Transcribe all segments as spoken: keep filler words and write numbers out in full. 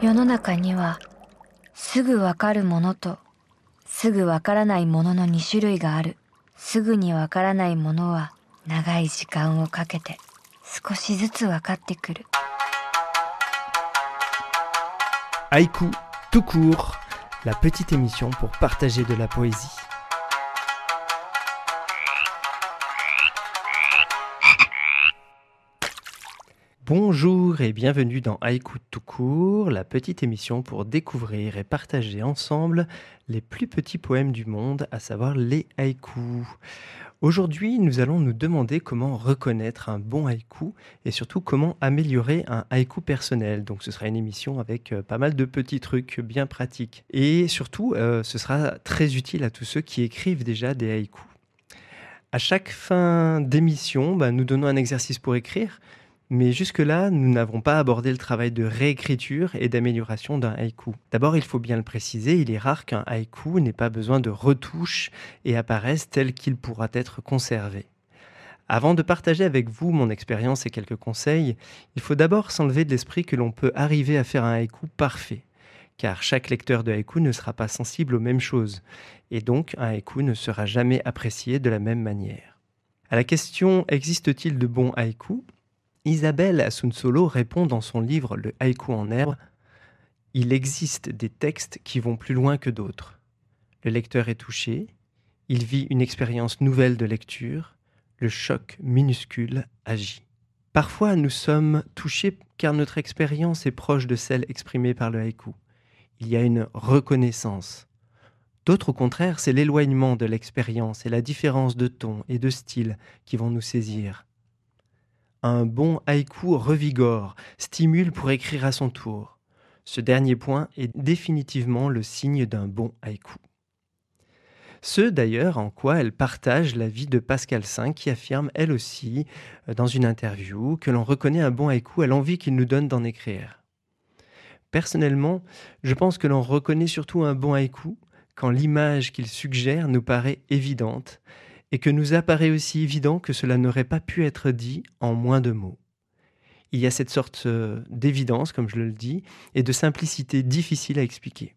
世の中にはすぐわかるものとすぐわからないもののに種類がある。すぐにわからないものは長い時間をかけて少しずつわかってくる。 Haïku tout court, la petite émission pour partager de la poésie. Bonjour et bienvenue dans Haïku tout court, la petite émission pour découvrir et partager ensemble les plus petits poèmes du monde, à savoir les haïkus. Aujourd'hui, nous allons nous demander comment reconnaître un bon haïku et surtout comment améliorer un haïku personnel. Donc ce sera une émission avec euh, pas mal de petits trucs bien pratiques. Et surtout, euh, ce sera très utile à tous ceux qui écrivent déjà des haïkus. À chaque fin d'émission, bah, nous donnons un exercice pour écrire. Mais jusque-là, nous n'avons pas abordé le travail de réécriture et d'amélioration d'un haïku. D'abord, il faut bien le préciser, il est rare qu'un haïku n'ait pas besoin de retouches et apparaisse tel qu'il pourra être conservé. Avant de partager avec vous mon expérience et quelques conseils, il faut d'abord s'enlever de l'esprit que l'on peut arriver à faire un haïku parfait. Car chaque lecteur de haïku ne sera pas sensible aux mêmes choses. Et donc, un haïku ne sera jamais apprécié de la même manière. À la question « Existe-t-il de bons haïkus ?» Isabelle Asunsolo répond dans son livre « Le haïku en herbe » « Il existe des textes qui vont plus loin que d'autres. Le lecteur est touché, il vit une expérience nouvelle de lecture, le choc minuscule agit. Parfois, nous sommes touchés car notre expérience est proche de celle exprimée par le haïku. Il y a une reconnaissance. D'autres, au contraire, c'est l'éloignement de l'expérience et la différence de ton et de style qui vont nous saisir. Un bon haïku revigore, stimule pour écrire à son tour. Ce dernier point est définitivement le signe d'un bon haïku. Ce d'ailleurs en quoi elle partage l'avis de Pascal Saint qui affirme elle aussi dans une interview que l'on reconnaît un bon haïku à l'envie qu'il nous donne d'en écrire. Personnellement, je pense que l'on reconnaît surtout un bon haïku quand l'image qu'il suggère nous paraît évidente et que nous apparaît aussi évident que cela n'aurait pas pu être dit en moins de mots. Il y a cette sorte d'évidence, comme je le dis, et de simplicité difficile à expliquer.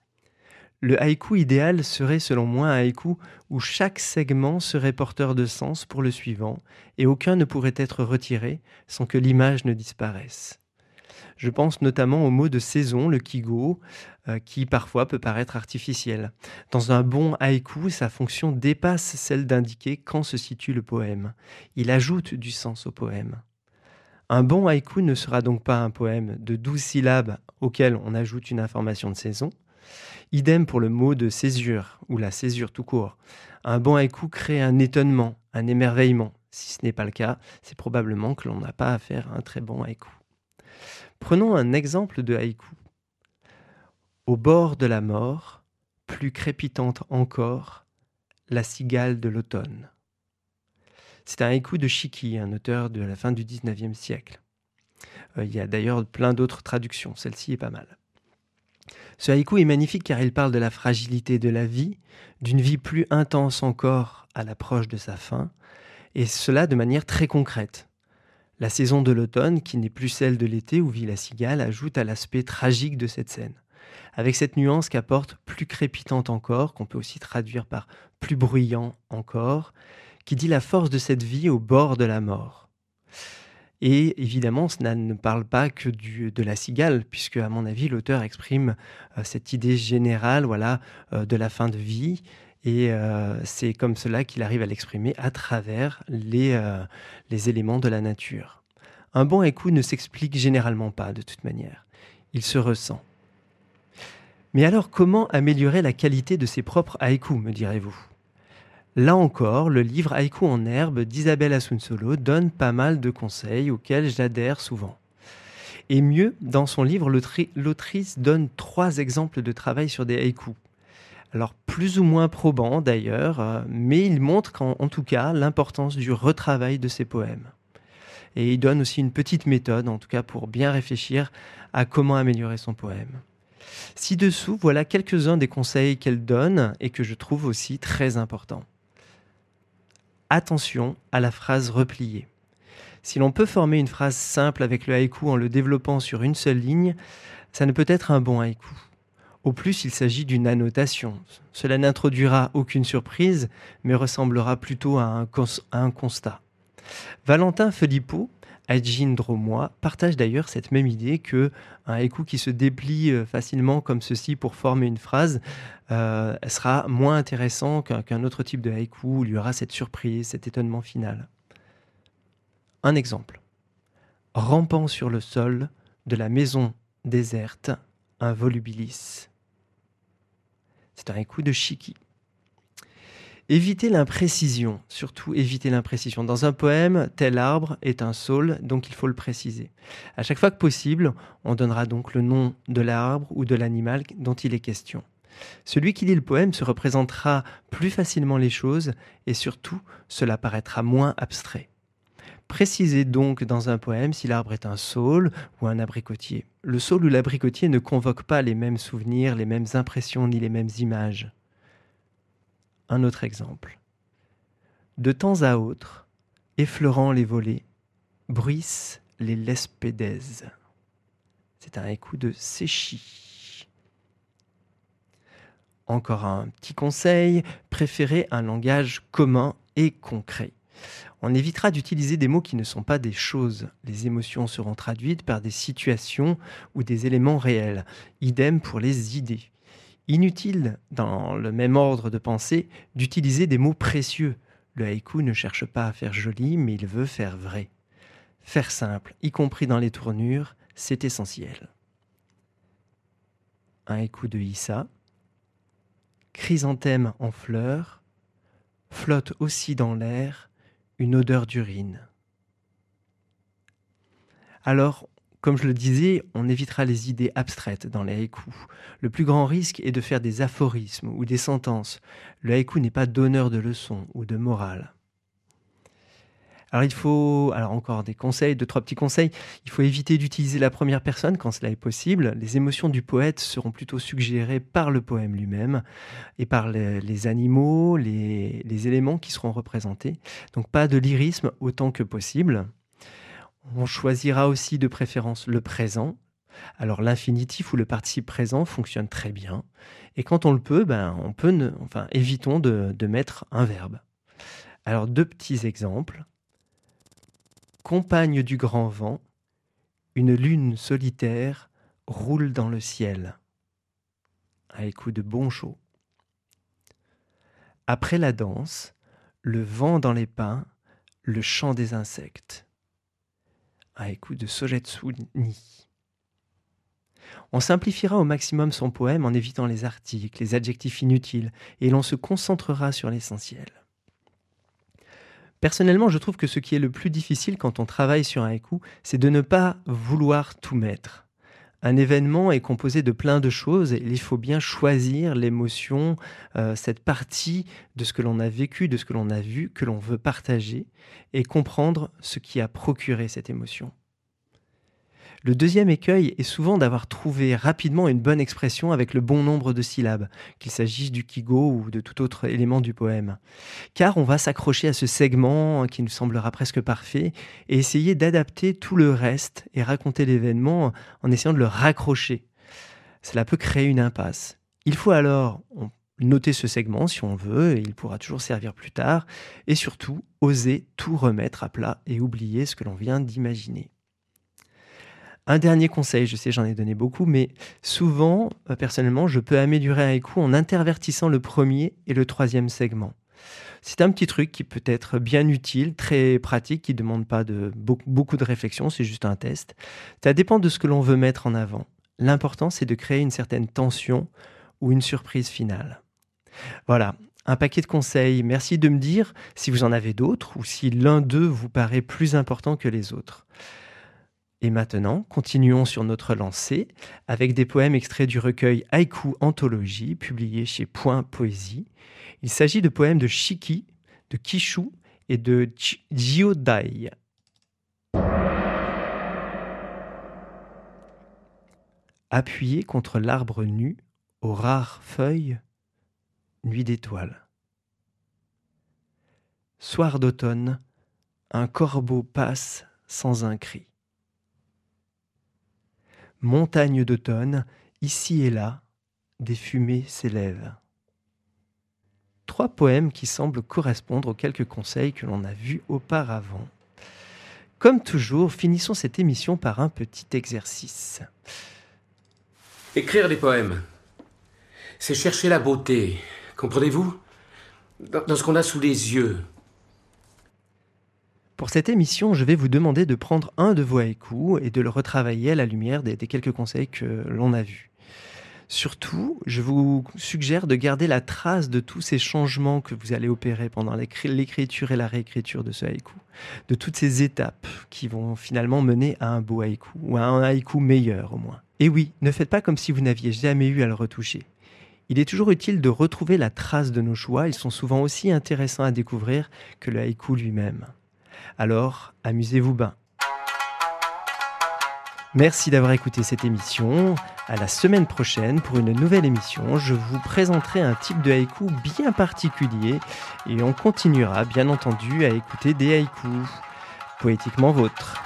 Le haïku idéal serait selon moi un haïku où chaque segment serait porteur de sens pour le suivant et aucun ne pourrait être retiré sans que l'image ne disparaisse. Je pense notamment au mot de saison, le kigo, euh, qui parfois peut paraître artificiel. Dans un bon haïku, sa fonction dépasse celle d'indiquer quand se situe le poème. Il ajoute du sens au poème. Un bon haïku ne sera donc pas un poème de douze syllabes auquel on ajoute une information de saison. Idem pour le mot de césure, ou la césure tout court. Un bon haïku crée un étonnement, un émerveillement. Si ce n'est pas le cas, c'est probablement que l'on n'a pas affaire à un très bon haïku. Prenons un exemple de haïku. Au bord de la mort, plus crépitante encore, la cigale de l'automne. C'est un haïku de Shiki, un auteur de la fin du dix-neuvième siècle. Euh, il y a d'ailleurs plein d'autres traductions, celle-ci est pas mal. Ce haïku est magnifique car il parle de la fragilité de la vie, d'une vie plus intense encore à l'approche de sa fin, et cela de manière très concrète. La saison de l'automne, qui n'est plus celle de l'été où vit la cigale, ajoute à l'aspect tragique de cette scène. Avec cette nuance qu'apporte plus crépitante encore, qu'on peut aussi traduire par plus bruyant encore, qui dit la force de cette vie au bord de la mort. Et évidemment, cela ne parle pas que du, de la cigale, puisque à mon avis, l'auteur exprime euh, cette idée générale voilà, euh, de la fin de vie. Et euh, c'est comme cela qu'il arrive à l'exprimer à travers les, euh, les éléments de la nature. Un bon haïku ne s'explique généralement pas de toute manière. Il se ressent. Mais alors, comment améliorer la qualité de ses propres haïkus, me direz-vous ? Là encore, le livre Haïku en herbe d'Isabelle Asunsolo donne pas mal de conseils auxquels j'adhère souvent. Et mieux, dans son livre, l'autri- l'autrice donne trois exemples de travail sur des haïkus. Alors plus ou moins probant d'ailleurs, euh, mais il montre qu'en en tout cas l'importance du retravail de ses poèmes. Et il donne aussi une petite méthode, en tout cas pour bien réfléchir à comment améliorer son poème. Ci-dessous, voilà quelques-uns des conseils qu'elle donne et que je trouve aussi très importants. Attention à la phrase repliée. Si l'on peut former une phrase simple avec le haïku en le développant sur une seule ligne, ça ne peut être un bon haïku. Au plus, il s'agit d'une annotation. Cela n'introduira aucune surprise, mais ressemblera plutôt à un, cons- à un constat. Valentin Philippot, Ajin Dromois, partage d'ailleurs cette même idée que un haïku qui se déplie euh, facilement comme ceci pour former une phrase euh, sera moins intéressant qu'un qu'un autre type de haïku où il y aura cette surprise, cet étonnement final. Un exemple. Rampant sur le sol de la maison déserte, un volubilis. C'est un haïku de Shiki. Éviter l'imprécision, surtout éviter l'imprécision. Dans un poème, tel arbre est un saule, donc il faut le préciser. À chaque fois que possible, on donnera donc le nom de l'arbre ou de l'animal dont il est question. Celui qui lit le poème se représentera plus facilement les choses et surtout, cela paraîtra moins abstrait. Précisez donc dans un poème si l'arbre est un saule ou un abricotier. Le saule ou l'abricotier ne convoquent pas les mêmes souvenirs, les mêmes impressions ni les mêmes images. Un autre exemple. De temps à autre, effleurant les volets, bruissent les lespédèses. C'est un haïku de Séchi. Encore un petit conseil, préférez un langage commun et concret. On évitera d'utiliser des mots qui ne sont pas des choses. Les émotions seront traduites par des situations ou des éléments réels. Idem pour les idées. Inutile, dans le même ordre de pensée, d'utiliser des mots précieux. Le haïku ne cherche pas à faire joli, mais il veut faire vrai. Faire simple, y compris dans les tournures, c'est essentiel. Un haïku de Issa. Chrysanthème en fleurs, flotte aussi dans l'air une odeur d'urine. Alors, comme je le disais, on évitera les idées abstraites dans les haïkus. Le plus grand risque est de faire des aphorismes ou des sentences. Le haïku n'est pas donneur de leçons ou de morale. Alors il faut, alors encore des conseils, deux, trois petits conseils. Il faut éviter d'utiliser la première personne quand cela est possible. Les émotions du poète seront plutôt suggérées par le poème lui-même et par les, les animaux, les, les éléments qui seront représentés. Donc pas de lyrisme autant que possible. On choisira aussi de préférence le présent. Alors l'infinitif ou le participe présent fonctionne très bien. Et quand on le peut, ben, on peut ne, enfin, évitons de, de mettre un verbe. Alors deux petits exemples. Compagne du grand vent, une lune solitaire roule dans le ciel. Haïku de Bonchaud. Après la danse, le vent dans les pins, le chant des insectes. Haïku de Sogetsu Ni. On simplifiera au maximum son poème en évitant les articles, les adjectifs inutiles, et l'on se concentrera sur l'essentiel. Personnellement, je trouve que ce qui est le plus difficile quand on travaille sur un haïku, c'est de ne pas vouloir tout mettre. Un événement est composé de plein de choses et il faut bien choisir l'émotion, euh, cette partie de ce que l'on a vécu, de ce que l'on a vu, que l'on veut partager et comprendre ce qui a procuré cette émotion. Le deuxième écueil est souvent d'avoir trouvé rapidement une bonne expression avec le bon nombre de syllabes, qu'il s'agisse du kigo ou de tout autre élément du poème. Car on va s'accrocher à ce segment qui nous semblera presque parfait et essayer d'adapter tout le reste et raconter l'événement en essayant de le raccrocher. Cela peut créer une impasse. Il faut alors noter ce segment si on veut, et il pourra toujours servir plus tard, et surtout oser tout remettre à plat et oublier ce que l'on vient d'imaginer. Un dernier conseil, je sais j'en ai donné beaucoup, mais souvent, euh, personnellement, je peux améliorer un haïku en intervertissant le premier et le troisième segment. C'est un petit truc qui peut être bien utile, très pratique, qui ne demande pas de, beaucoup, beaucoup de réflexion, c'est juste un test. Ça dépend de ce que l'on veut mettre en avant. L'important, c'est de créer une certaine tension ou une surprise finale. Voilà, un paquet de conseils. Merci de me dire si vous en avez d'autres ou si l'un d'eux vous paraît plus important que les autres. Et maintenant, continuons sur notre lancée avec des poèmes extraits du recueil Haïku Anthologie, publié chez Point Poésie. Il s'agit de poèmes de Shiki, de Kishu et de Jiodai. Appuyé contre l'arbre nu, aux rares feuilles, nuit d'étoiles. Soir d'automne, un corbeau passe sans un cri. Montagne d'automne, ici et là, des fumées s'élèvent. Trois poèmes qui semblent correspondre aux quelques conseils que l'on a vus auparavant. Comme toujours, finissons cette émission par un petit exercice. Écrire des poèmes, c'est chercher la beauté, comprenez-vous ? Dans, dans ce qu'on a sous les yeux. Pour cette émission, je vais vous demander de prendre un de vos haïkus et de le retravailler à la lumière des, des quelques conseils que l'on a vus. Surtout, je vous suggère de garder la trace de tous ces changements que vous allez opérer pendant l'écri- l'écriture et la réécriture de ce haïku, de toutes ces étapes qui vont finalement mener à un beau haïku, ou à un haïku meilleur au moins. Et oui, ne faites pas comme si vous n'aviez jamais eu à le retoucher. Il est toujours utile de retrouver la trace de nos choix, ils sont souvent aussi intéressants à découvrir que le haïku lui-même. Alors, amusez-vous bien. Merci d'avoir écouté cette émission. À la semaine prochaine pour une nouvelle émission. Je vous présenterai un type de haïku bien particulier et on continuera bien entendu à écouter des haïkus poétiquement vôtres.